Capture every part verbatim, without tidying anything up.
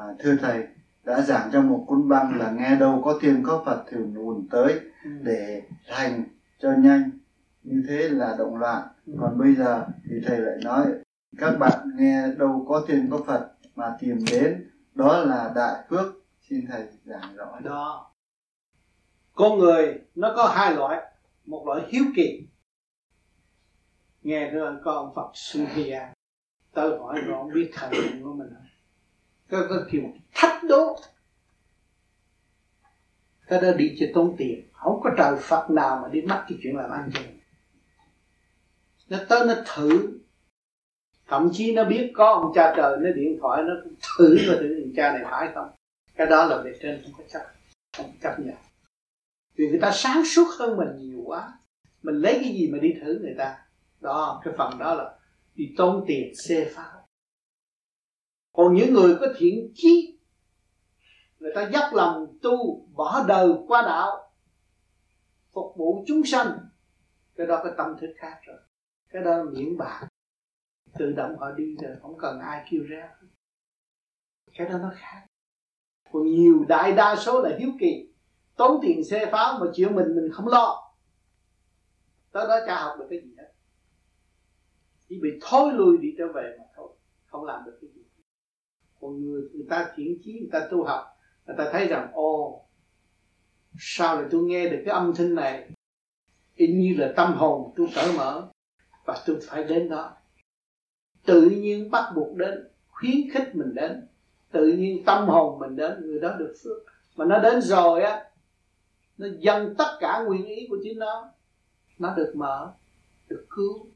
thưa thầy đã giảng trong một cuốn băng là nghe đâu có thiên có Phật thì nguồn tới để thành cho nhanh, như thế là động loạn. Còn bây giờ thì thầy lại nói các bạn nghe đâu có thiên có Phật mà tìm đến, đó là đại phước. Xin thầy giảng rõ. Đó, con người nó có hai loại, một loại hiếu kỳ, nghe nói có ông Phật xuất hiện, tôi hỏi rồi không biết thời điểm của mình không, có có kiểu thách đố, cái đó đi cho tốn tiền, không có trời Phật nào mà đi mắc cái chuyện làm ăn cho mình. Nó tới nó thử, thậm chí nó biết có ông cha trời, nó điện thoại nó thử và thử ông cha này phải không, cái đó là bề trên không có chấp, không chấp nhận, vì người ta sáng suốt hơn mình nhiều quá, mình lấy cái gì mà đi thử người ta. Đó, cái phần đó là đi tốn tiền xê pháo. Còn những người có thiện chí, người ta dốc lòng tu, bỏ đời qua đạo, phục vụ chúng sanh, cái đó cái tâm thức khác rồi, cái đó là miễn bạc, tự động họ đi rồi, không cần ai kêu ra, cái đó nó khác. Còn nhiều đại đa số là hiếu kỳ, tốn tiền xe pháo mà chuyện mình mình không lo, tới đó chả học được cái gì hết, chỉ bị thối lui đi trở về mà thôi, không làm được cái gì. Còn người, người ta thiện chí, người ta tu học, người ta thấy rằng ồ, sao lại tôi nghe được cái âm thanh này, y như là tâm hồn tôi cởi mở và tôi phải đến đó, tự nhiên bắt buộc đến, khuyến khích mình đến, tự nhiên tâm hồn mình đến, người đó được phước. Mà nó đến rồi á, nó dâng tất cả nguyên ý của chính nó, nó được mở, được cứu,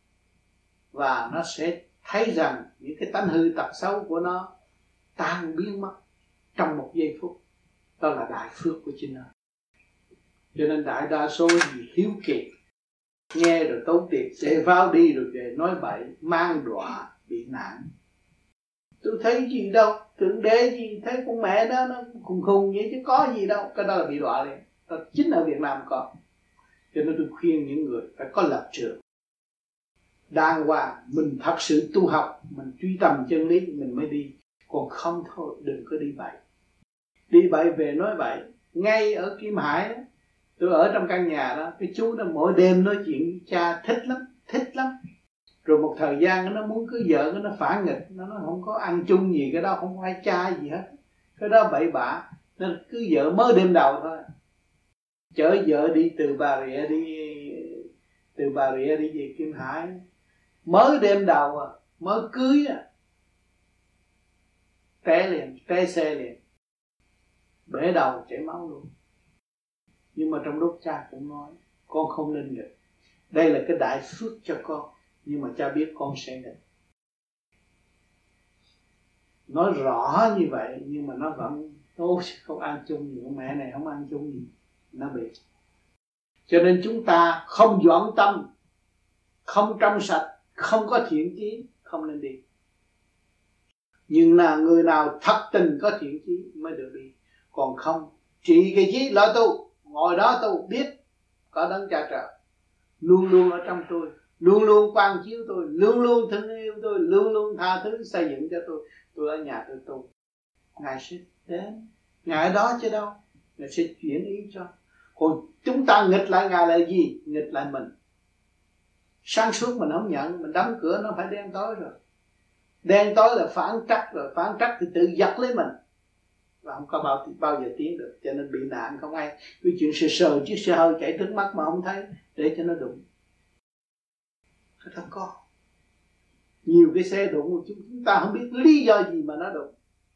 và nó sẽ thấy rằng những cái tánh hư tật xấu của nó tan biến mất trong một giây phút. Đó là đại phước của chính nó. Cho nên đại đa số gì hiếu kỳ, nghe rồi tốn tiền xê pháo đi rồi về nói bậy, mang đọa, bị nạn. Tôi thấy gì đâu, thượng đế gì, thấy con mẹ đó nó khùng khùng vậy chứ có gì đâu, cái đó là bị đọa liền. Đó chính ở Việt Nam có. Cho nên tôi khuyên những người phải có lập trường đàng hoàng, mình thật sự tu học, mình truy tầm chân lý mình mới đi, còn không thôi đừng có đi bậy. Đi bậy về nói bậy. Ngay ở Kim Hải đó, tôi ở trong căn nhà đó, cái chú đó mỗi đêm nói chuyện với cha thích lắm, thích lắm. Rồi một thời gian nó muốn cưới vợ, nó phản nghịch, nó nói không có ăn chung gì, cái đó không phải cha gì hết, cái đó bậy bạ. Nó cưới vợ mới đêm đầu thôi, chở vợ đi từ Bà Rịa đi từ Bà Rịa đi về Kim Hải, mới đêm đầu à, mới cưới à, té liền, té xe liền, bể đầu chảy máu luôn. Nhưng mà trong lúc cha cũng nói con không lên được, đây là cái đại phước cho con, nhưng mà cha biết con sẽ nghịch. Nói rõ như vậy nhưng mà nó vẫn ôi không ăn chung gì, con mẹ này không ăn chung gì, nó bị. Cho nên chúng ta không dọn tâm, không trong sạch, không có thiện chí, không nên đi. Nhưng là người nào thật tình có thiện chí mới được đi. Còn không, trị cái chí lo tu, ngồi đó tu, biết có đấng cha trời luôn luôn ở trong tôi, luôn luôn quan chiếu tôi, luôn luôn thương yêu tôi, luôn luôn tha thứ xây dựng cho tôi. Tôi ở nhà tôi tu, Ngài sẽ đến, Ngài ở đó chứ đâu, Ngài sẽ chuyển ý cho. Còn chúng ta nghịch lại Ngài là gì? Nghịch lại mình. Sáng suốt mình không nhận, mình đóng cửa nó phải đen tối rồi. Đen tối là phản trắc rồi, phản trắc thì tự giật lấy mình và không có bao, bao giờ tiến được. Cho nên bị nạn không ai. Cái chuyện sờ sờ chiếc xe hơi chạy trước mắt mà không thấy, để cho nó đụng. Cái đó có nhiều cái xe đụng, chúng ta không biết lý do gì mà nó đụng.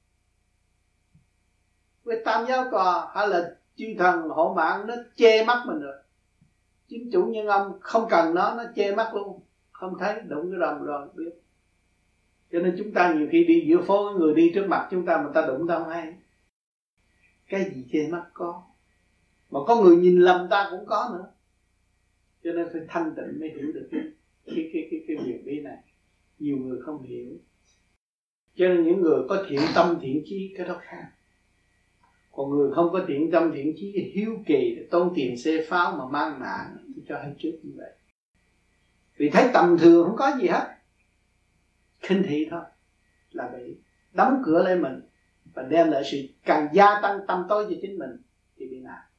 Với Tam Giáo Cò hay là chư thần hộ mạng, nó che mắt mình rồi. Chính chủ nhân ông không cần nó, nó che mắt luôn, không thấy, đụng cái rầm rồi biết. Cho nên chúng ta nhiều khi đi giữa phố, người đi trước mặt chúng ta mà ta đụng ta không hay. Cái gì che mắt có, mà có người nhìn lầm ta cũng có nữa. Cho nên phải thanh tịnh mới hiểu được cái cái cái cái, cái việc đi này. Nhiều người không hiểu. Cho nên những người có thiện tâm thiện chí cái đó khác. Còn người không có thiện tâm thiện chí, hiếu kỳ, tốn tiền xe pháo mà mang nạn, tôi cho hay trước như vậy. Vì thấy tầm thường không có gì hết, khinh thị thôi là bị đóng cửa lên mình và đem lại sự càng gia tăng tâm tối cho chính mình thì bị nạn.